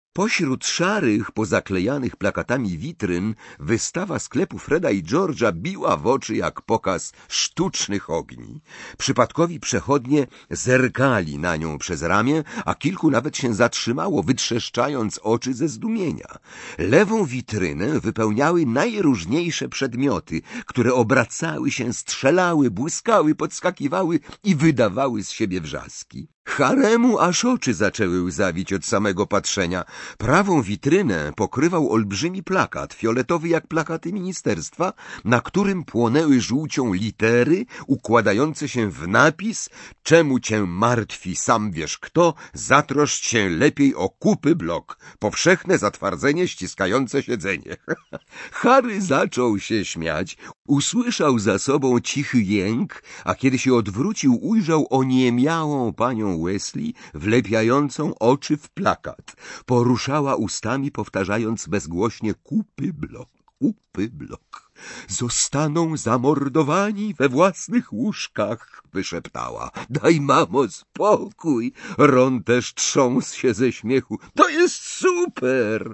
Pośród szarych, pozaklejanych plakatami witryn wystawa sklepu Freda i George'a biła w oczy jak pokaz sztucznych ogni. Przypadkowi przechodnie zerkali na nią przez ramię, a kilku nawet się zatrzymało, wytrzeszczając oczy ze zdumienia. Lewą witrynę wypełniały najróżniejsze przedmioty, które obracały się, strzelały, błyskały, podskakiwały i wydawały z siebie wrzaski. Haremu aż oczy zaczęły łzawić od samego patrzenia. Prawą witrynę pokrywał olbrzymi plakat, fioletowy jak plakaty ministerstwa, na którym płonęły żółcią litery układające się w napis: czemu cię martwi sam wiesz kto, zatroszcz się lepiej o kupy blok, powszechne zatwardzenie, ściskające siedzenie. Harry zaczął się śmiać, usłyszał za sobą cichy jęk, a kiedy się odwrócił, ujrzał oniemiałą panią Weasley, wlepiającą oczy w plakat. Poruszała ustami, powtarzając bezgłośnie: kupy blok, kupy blok. Zostaną zamordowani we własnych łóżkach, wyszeptała. Daj, mamo, spokój. Ron też trząsł się ze śmiechu. To jest super.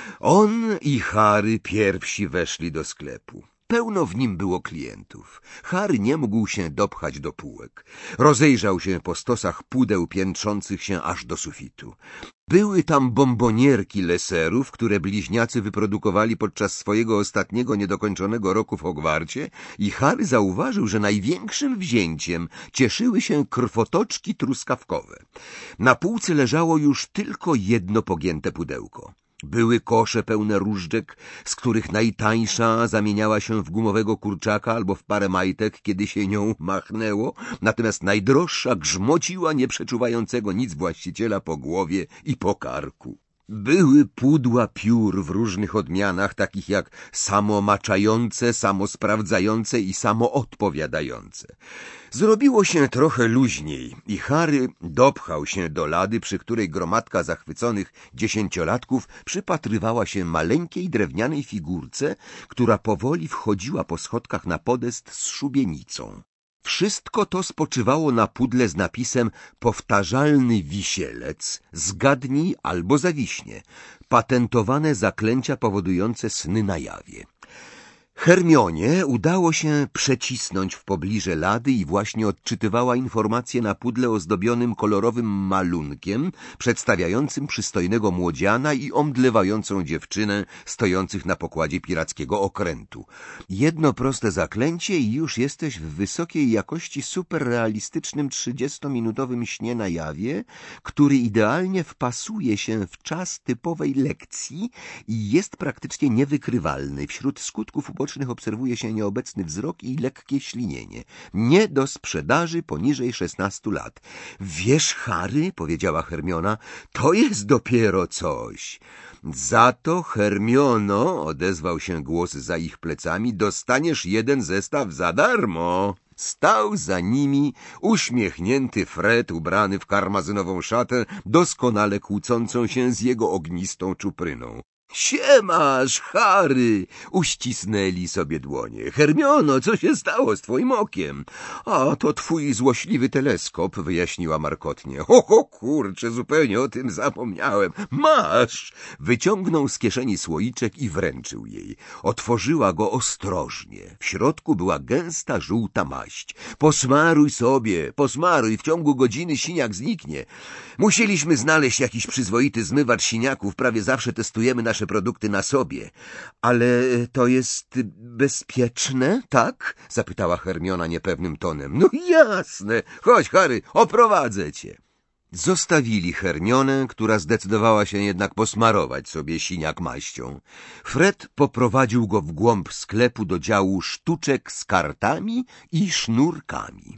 On i Harry pierwsi weszli do sklepu. Pełno w nim było klientów. Harry nie mógł się dopchać do półek. Rozejrzał się po stosach pudeł piętrzących się aż do sufitu. Były tam bombonierki leserów, które bliźniacy wyprodukowali podczas swojego ostatniego niedokończonego roku w Hogwarcie, i Harry zauważył, że największym wzięciem cieszyły się krwotoczki truskawkowe. Na półce leżało już tylko jedno pogięte pudełko. Były kosze pełne różdżek, z których najtańsza zamieniała się w gumowego kurczaka albo w parę majtek, kiedy się nią machnęło, natomiast najdroższa grzmociła nieprzeczuwającego nic właściciela po głowie i po karku. Były pudła piór w różnych odmianach, takich jak samomaczające, samosprawdzające i samoodpowiadające. Zrobiło się trochę luźniej i Harry dopchał się do lady, przy której gromadka zachwyconych 10-latków przypatrywała się maleńkiej drewnianej figurce, która powoli wchodziła po schodkach na podest z szubienicą. Wszystko to spoczywało na pudle z napisem: powtarzalny wisielec, zgadnij albo zawiśnie, patentowane zaklęcia powodujące sny na jawie. Hermionie udało się przecisnąć w pobliże lady i właśnie odczytywała informacje na pudle ozdobionym kolorowym malunkiem, przedstawiającym przystojnego młodziana i omdlewającą dziewczynę stojących na pokładzie pirackiego okrętu. Jedno proste zaklęcie i już jesteś w wysokiej jakości superrealistycznym 30-minutowym śnie na jawie, który idealnie wpasuje się w czas typowej lekcji i jest praktycznie niewykrywalny. Wśród skutków ubocznych obserwuje się nieobecny wzrok i lekkie ślinienie. Nie do sprzedaży poniżej 16 lat. Wiesz, Harry, powiedziała Hermiona, to jest dopiero coś. Za to, Hermiono, odezwał się głos za ich plecami, dostaniesz jeden zestaw za darmo. Stał za nimi uśmiechnięty Fred, ubrany w karmazynową szatę, doskonale kłócącą się z jego ognistą czupryną. Siemasz, Harry! Uścisnęli sobie dłonie. Hermiono, co się stało z twoim okiem? A, to twój złośliwy teleskop, wyjaśniła markotnie. O kurczę, zupełnie o tym zapomniałem. Masz! Wyciągnął z kieszeni słoiczek i wręczył jej. Otworzyła go ostrożnie. W środku była gęsta, żółta maść. Posmaruj sobie, posmaruj, w ciągu godziny siniak zniknie. Musieliśmy znaleźć jakiś przyzwoity zmywacz siniaków, prawie zawsze testujemy nasze produkty na sobie. Ale to jest bezpieczne, tak? Zapytała Hermiona niepewnym tonem. No jasne. Chodź, Harry, oprowadzę cię. Zostawili Hermionę, która zdecydowała się jednak posmarować sobie siniak maścią. Fred poprowadził go w głąb sklepu do działu sztuczek z kartami i sznurkami.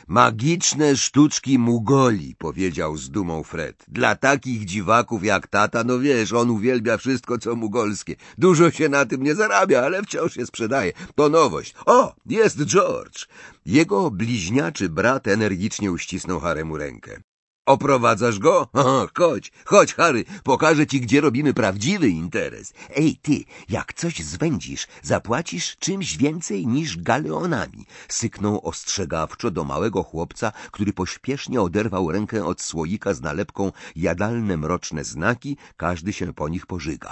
Magiczne sztuczki Mugoli, powiedział z dumą Fred. Dla takich dziwaków jak tata, no wiesz, on uwielbia wszystko, co mugolskie. Dużo się na tym nie zarabia, ale wciąż się sprzedaje. To nowość. O, jest George. Jego bliźniaczy brat energicznie uścisnął Haremu rękę. Oprowadzasz go? Aha, chodź, Harry, pokażę ci, gdzie robimy prawdziwy interes. Ej, ty, jak coś zwędzisz, zapłacisz czymś więcej niż galeonami. Syknął ostrzegawczo do małego chłopca, który pośpiesznie oderwał rękę od słoika z nalepką jadalne mroczne znaki, każdy się po nich pożyga.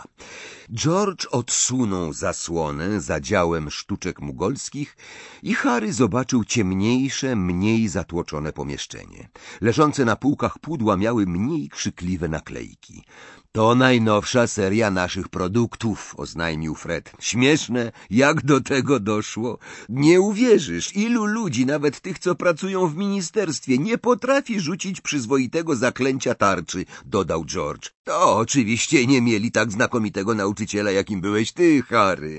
George odsunął zasłonę za działem sztuczek mugolskich i Harry zobaczył ciemniejsze, mniej zatłoczone pomieszczenie. Leżące na półkach pudła miały mniej krzykliwe naklejki. To najnowsza seria naszych produktów, oznajmił Fred. Śmieszne, jak do tego doszło. Nie uwierzysz, ilu ludzi, nawet tych, co pracują w ministerstwie, nie potrafi rzucić przyzwoitego zaklęcia tarczy, dodał George. To oczywiście nie mieli tak znakomitego nauczyciela, jakim byłeś ty, Harry.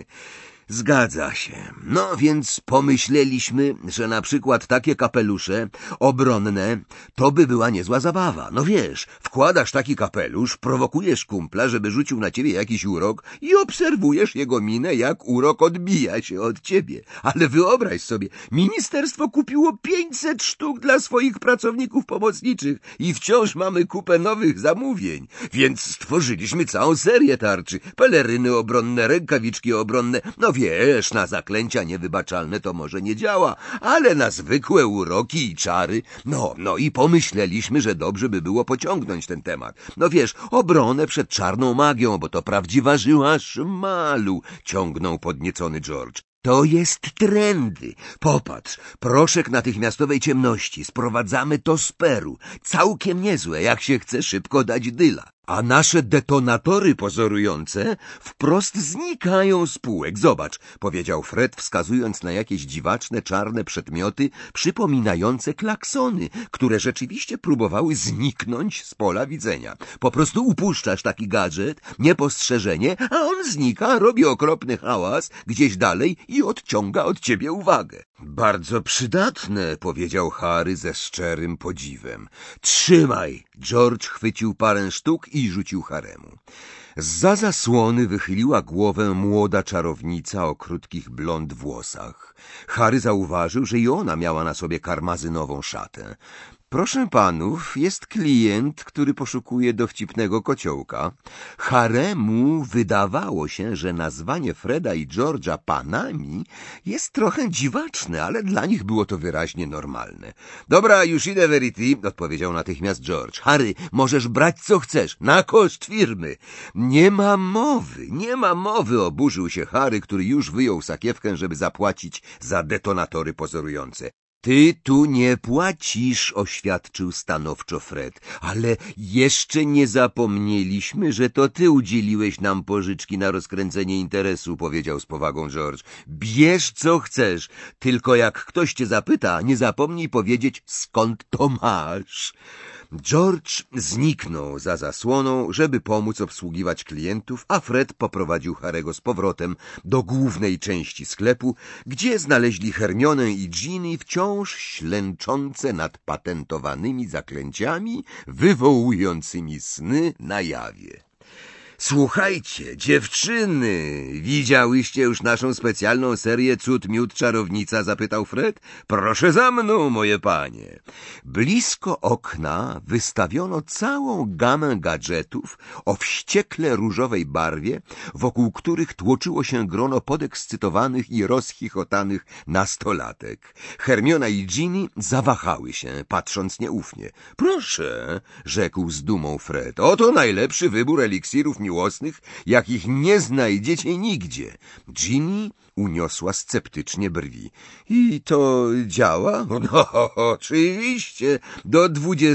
Zgadza się. No więc pomyśleliśmy, że na przykład takie kapelusze obronne to by była niezła zabawa. No wiesz, wkładasz taki kapelusz, prowokujesz kumpla, żeby rzucił na ciebie jakiś urok i obserwujesz jego minę, jak urok odbija się od ciebie. Ale wyobraź sobie, ministerstwo kupiło 500 sztuk dla swoich pracowników pomocniczych i wciąż mamy kupę nowych zamówień. Więc stworzyliśmy całą serię tarczy. Peleryny obronne, rękawiczki obronne. No wiesz, na zaklęcia niewybaczalne to może nie działa, ale na zwykłe uroki i czary, no i pomyśleliśmy, że dobrze by było pociągnąć ten temat. No wiesz, obronę przed czarną magią, bo to prawdziwa żyła szmalu, ciągnął podniecony George. To jest trendy. Popatrz, proszek natychmiastowej ciemności. Sprowadzamy to z Peru. Całkiem niezłe, jak się chce szybko dać dyla. A nasze detonatory pozorujące wprost znikają z półek. Zobacz, powiedział Fred, wskazując na jakieś dziwaczne, czarne przedmioty przypominające klaksony, które rzeczywiście próbowały zniknąć z pola widzenia. Po prostu upuszczasz taki gadżet, niepostrzeżenie, a on znika, robi okropny hałas gdzieś dalej i odciąga od ciebie uwagę. Bardzo przydatne, powiedział Harry ze szczerym podziwem. Trzymaj! George chwycił parę sztuk i rzucił Haremu. Zza zasłony wychyliła głowę młoda czarownica o krótkich blond włosach. Harry zauważył, że i ona miała na sobie karmazynową szatę. Proszę panów, jest klient, który poszukuje dowcipnego kociołka. Haremu wydawało się, że nazwanie Freda i George'a panami jest trochę dziwaczne, ale dla nich było to wyraźnie normalne. Dobra, już idę, Verity, odpowiedział natychmiast George. Harry, możesz brać co chcesz, na koszt firmy. Nie ma mowy, oburzył się Harry, który już wyjął sakiewkę, żeby zapłacić za detonatory pozorujące. Ty tu nie płacisz, oświadczył stanowczo Fred, ale jeszcze nie zapomnieliśmy, że to ty udzieliłeś nam pożyczki na rozkręcenie interesu, powiedział z powagą George. Bierz co chcesz, tylko jak ktoś cię zapyta, nie zapomnij powiedzieć, skąd to masz. George zniknął za zasłoną, żeby pomóc obsługiwać klientów, a Fred poprowadził Harego z powrotem do głównej części sklepu, gdzie znaleźli Hermionę i Ginny wciąż ślęczące nad patentowanymi zaklęciami wywołującymi sny na jawie. Słuchajcie, dziewczyny, widziałyście już naszą specjalną serię Cud Miód Czarownica? Zapytał Fred. Proszę za mną, moje panie. Blisko okna wystawiono całą gamę gadżetów o wściekle różowej barwie, wokół których tłoczyło się grono podekscytowanych i rozchichotanych nastolatek. Hermiona i Ginny zawahały się, patrząc nieufnie. Proszę, rzekł z dumą Fred, oto najlepszy wybór eliksirów miłosnych, jakich nie znajdziecie nigdzie. Ginny uniosła sceptycznie brwi. I to działa? No, oczywiście. Do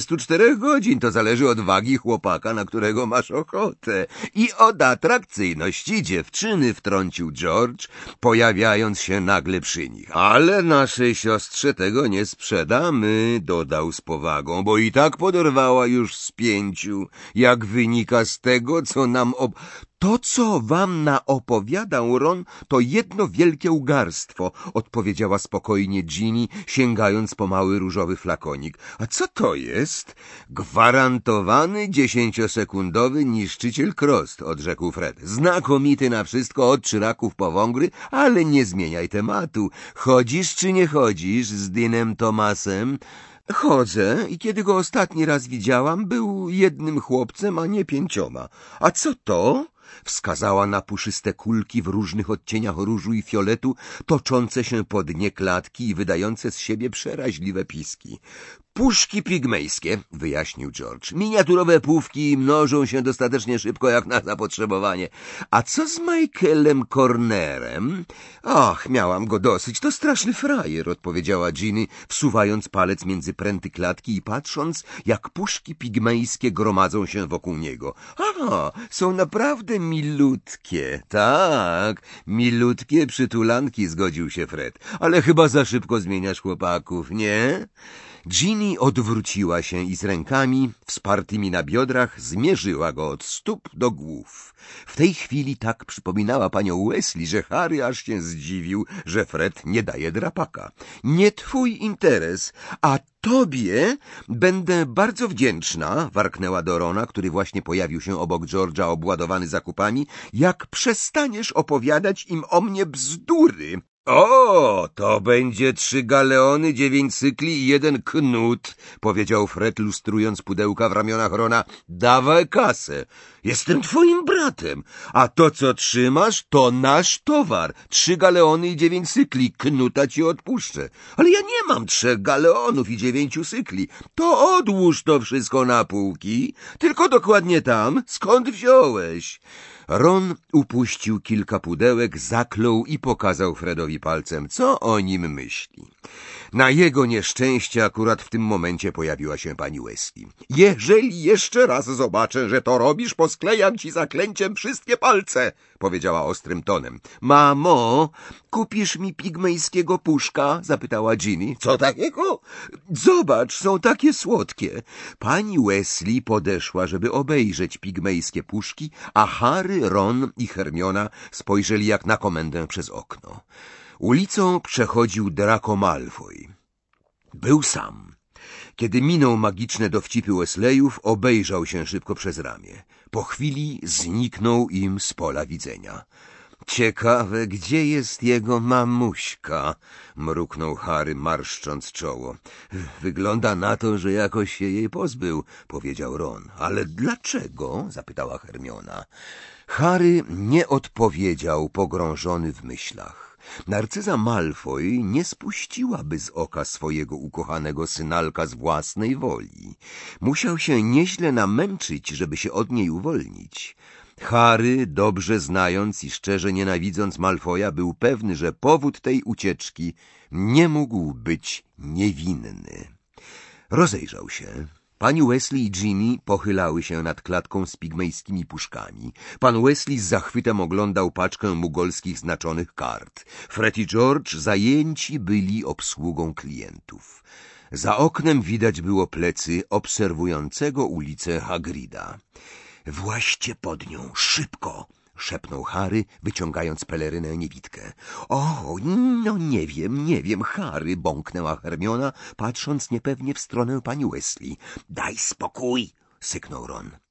24 godzin. To zależy od wagi chłopaka, na którego masz ochotę. I od atrakcyjności dziewczyny, wtrącił George, pojawiając się nagle przy nich. Ale naszej siostrze tego nie sprzedamy, dodał z powagą, bo i tak poderwała już z 5, jak wynika z tego, co nam To, co wam naopowiadał Ron, to jedno wielkie ugarstwo, odpowiedziała spokojnie Ginny, sięgając po mały różowy flakonik. A co to jest? Gwarantowany 10-sekundowy niszczyciel Krost, odrzekł Fred. Znakomity na wszystko, od czyraków po wągry, ale nie zmieniaj tematu. Chodzisz czy nie chodzisz z Deanem Thomasem? Chodzę i kiedy go ostatni raz widziałam, był jednym chłopcem, a nie 5. A co to? Wskazała na puszyste kulki w różnych odcieniach różu i fioletu, toczące się po dnie klatki i wydające z siebie przeraźliwe piski. Puszki pigmejskie, wyjaśnił George. Miniaturowe półki mnożą się dostatecznie szybko jak na zapotrzebowanie. A co z Michaelem Cornerem? Ach, miałam go dosyć, to straszny frajer, odpowiedziała Ginny, wsuwając palec między pręty klatki i patrząc, jak puszki pigmejskie gromadzą się wokół niego. Aha, są naprawdę milutkie. Tak, milutkie przytulanki, zgodził się Fred. Ale chyba za szybko zmieniasz chłopaków, nie? Ginny odwróciła się i z rękami wspartymi na biodrach zmierzyła go od stóp do głów. W tej chwili tak przypominała panią Weasley, że Harry aż się zdziwił, że Fred nie daje drapaka. Nie twój interes, a tobie będę bardzo wdzięczna, warknęła do Rona, który właśnie pojawił się obok George'a obładowany zakupami, jak przestaniesz opowiadać im o mnie bzdury. O, to będzie 3 galeony, 9 cykli i 1 knut, powiedział Fred, lustrując pudełka w ramionach Rona. Dawaj kasę. Jestem twoim bratem, a to, co trzymasz, to nasz towar. 3 galeony i 9 cykli, knuta ci odpuszczę. Ale ja nie mam 3 galeonów i 9 cykli. To odłóż to wszystko na półki, tylko dokładnie tam, skąd wziąłeś. Ron upuścił kilka pudełek, zaklął i pokazał Fredowi palcem, co o nim myśli. Na jego nieszczęście akurat w tym momencie pojawiła się pani Weasley. Jeżeli jeszcze raz zobaczę, że to robisz, posklejam ci zaklęciem wszystkie palce, powiedziała ostrym tonem. Mamo, kupisz mi pigmejskiego puszka? Zapytała Ginny. Co takiego? Zobacz, są takie słodkie. Pani Weasley podeszła, żeby obejrzeć pigmejskie puszki, a Harry, Ron i Hermiona spojrzeli jak na komendę przez okno. Ulicą przechodził Draco Malfoy. Był sam. Kiedy minął magiczne dowcipy Weasleyów, obejrzał się szybko przez ramię. Po chwili zniknął im z pola widzenia. Ciekawe, gdzie jest jego mamuśka? Mruknął Harry, marszcząc czoło. Wygląda na to, że jakoś się jej pozbył, powiedział Ron. Ale dlaczego? Zapytała Hermiona. Harry nie odpowiedział, pogrążony w myślach. Narcyza Malfoy nie spuściłaby z oka swojego ukochanego synalka z własnej woli. Musiał się nieźle namęczyć, żeby się od niej uwolnić. Harry, dobrze znając i szczerze nienawidząc Malfoya, był pewny, że powód tej ucieczki nie mógł być niewinny. Rozejrzał się. Pani Weasley i Ginny pochylały się nad klatką z pigmejskimi puszkami. Pan Weasley z zachwytem oglądał paczkę mugolskich znaczonych kart. Fred i George zajęci byli obsługą klientów. Za oknem widać było plecy obserwującego ulicę Hagrida. Właście pod nią, szybko! Szepnął Harry, wyciągając pelerynę niewidkę. O, no nie wiem, Harry, bąknęła Hermiona, patrząc niepewnie w stronę pani Weasley. Daj spokój, syknął Ron.